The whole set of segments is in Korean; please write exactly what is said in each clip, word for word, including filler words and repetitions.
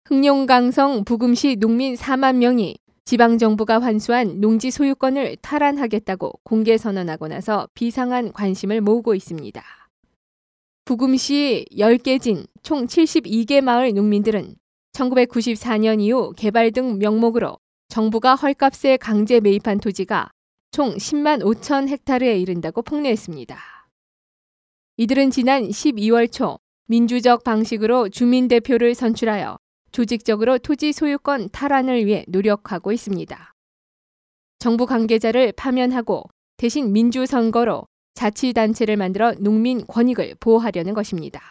흑룡강성 부금시 농민 사만 명이 지방정부가 환수한 농지 소유권을 탈환하겠다고 공개 선언하고 나서 비상한 관심을 모으고 있습니다. 부금시 열 개 진 총 칠십이 개 마을 농민들은 천구백구십사 년 이후 개발 등 명목으로 정부가 헐값에 강제 매입한 토지가 총 십만 오천 헥타르에 이른다고 폭로했습니다. 이들은 지난 십이월 초 민주적 방식으로 주민대표를 선출하여 조직적으로 토지 소유권 탈환을 위해 노력하고 있습니다. 정부 관계자를 파면하고 대신 민주선거로 자치단체를 만들어 농민 권익을 보호하려는 것입니다.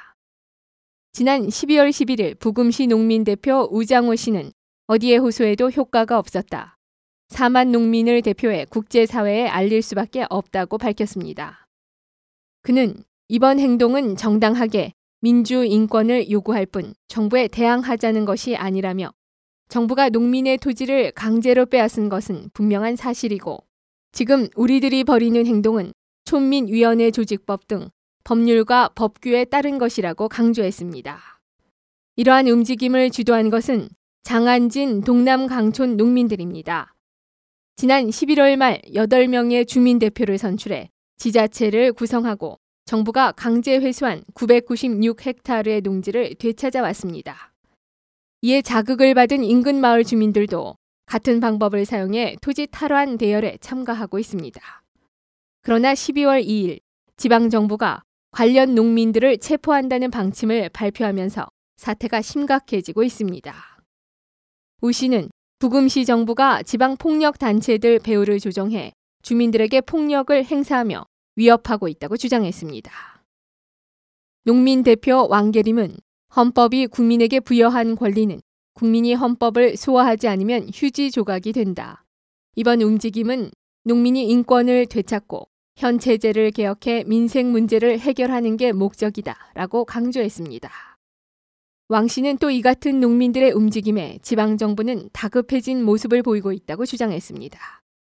지난 십이월 십일일 부금시 농민대표 우장호 씨는 어디에 호소해도 효과가 없었다. 사만 농민을 대표해 국제사회에 알릴 수밖에 없다고 밝혔습니다. 그는 이번 행동은 정당하게 민주인권을 요구할 뿐 정부에 대항하자는 것이 아니라며 정부가 농민의 토지를 강제로 빼앗은 것은 분명한 사실이고 지금 우리들이 벌이는 행동은 촌민위원회 조직법 등 법률과 법규에 따른 것이라고 강조했습니다. 이러한 움직임을 주도한 것은 장안진 동남강촌 농민들입니다. 지난 십일월 말 여덟 명의 주민대표를 선출해 지자체를 구성하고 정부가 강제 회수한 구백구십육 헥타르의 농지를 되찾아왔습니다. 이에 자극을 받은 인근 마을 주민들도 같은 방법을 사용해 토지 탈환 대열에 참가하고 있습니다. 그러나 십이월 이일 지방정부가 관련 농민들을 체포한다는 방침을 발표하면서 사태가 심각해지고 있습니다. 우 씨는 부금시 정부가 지방폭력단체들 배후를 조정해 주민들에게 폭력을 행사하며 위협하고 있다고 주장했습니다. 농민 대표 왕계림은 헌법이 국민에게 부여한 권리는 국민이 헌법을 소화하지 않으면 휴지 조각이 된다. 이번 움직임은 농민이 인권을 되찾고 현 체제를 개혁해 민생 문제를 해결하는 게 목적이다 라고 강조했습니다. 왕 씨는 또 이 같은 농민들의 움직임에 지방정부는 다급해진 모습을 보이고 있다고 주장했습니다.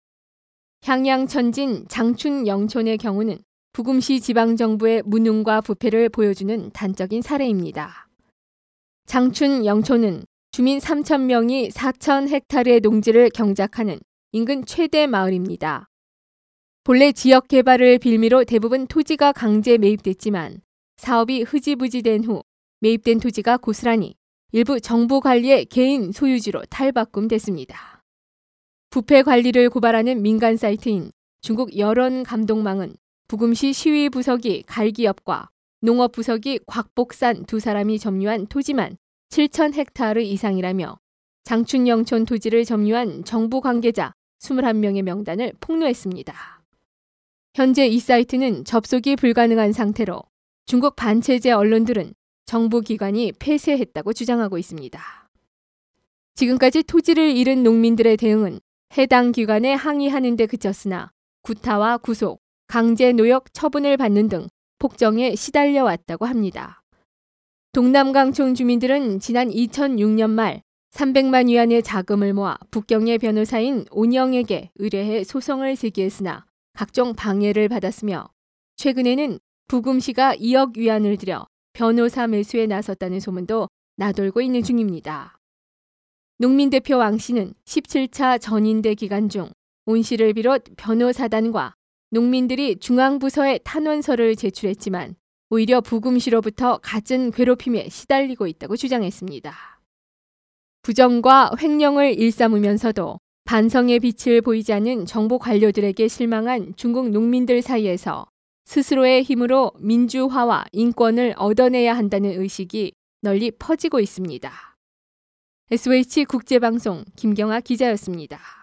향양천진 장춘영촌의 경우는 부금시 지방정부의 무능과 부패를 보여주는 단적인 사례입니다. 장춘영촌은 주민 삼천 명이 사천 헥타르의 농지를 경작하는 인근 최대 마을입니다. 본래 지역 개발을 빌미로 대부분 토지가 강제 매입됐지만 사업이 흐지부지된 후 매입된 토지가 고스란히 일부 정부 관리의 개인 소유지로 탈바꿈됐습니다. 부패 관리를 고발하는 민간 사이트인 중국 여론감독망은 부금시 시위부서기 갈기엽과 농업부서기 곽복산 두 사람이 점유한 토지만 칠천 헥타르 이상이라며 장춘영촌 토지를 점유한 정부 관계자 이십일 명의 명단을 폭로했습니다. 현재 이 사이트는 접속이 불가능한 상태로 중국 반체제 언론들은 정부 기관이 폐쇄했다고 주장하고 있습니다. 지금까지 토지를 잃은 농민들의 대응은 해당 기관에 항의하는 데 그쳤으나 구타와 구속, 강제 노역 처분을 받는 등 폭정에 시달려 왔다고 합니다. 동남강촌 주민들은 지난 이천육 년 말 삼백만 위안의 자금을 모아 북경의 변호사인 온영에게 의뢰해 소송을 제기했으나 각종 방해를 받았으며 최근에는 부금시가 이억 위안을 들여 변호사 매수에 나섰다는 소문도 나돌고 있는 중입니다. 농민대표 왕 씨는 십칠 차 전인대 기간 중 온 씨를 비롯 변호사단과 농민들이 중앙부서에 탄원서를 제출했지만 오히려 부금시로부터 갖은 괴롭힘에 시달리고 있다고 주장했습니다. 부정과 횡령을 일삼으면서도 반성의 빛을 보이지 않는 정부 관료들에게 실망한 중국 농민들 사이에서 스스로의 힘으로 민주화와 인권을 얻어내야 한다는 의식이 널리 퍼지고 있습니다. 에스오에이치 국제방송 김경아 기자였습니다.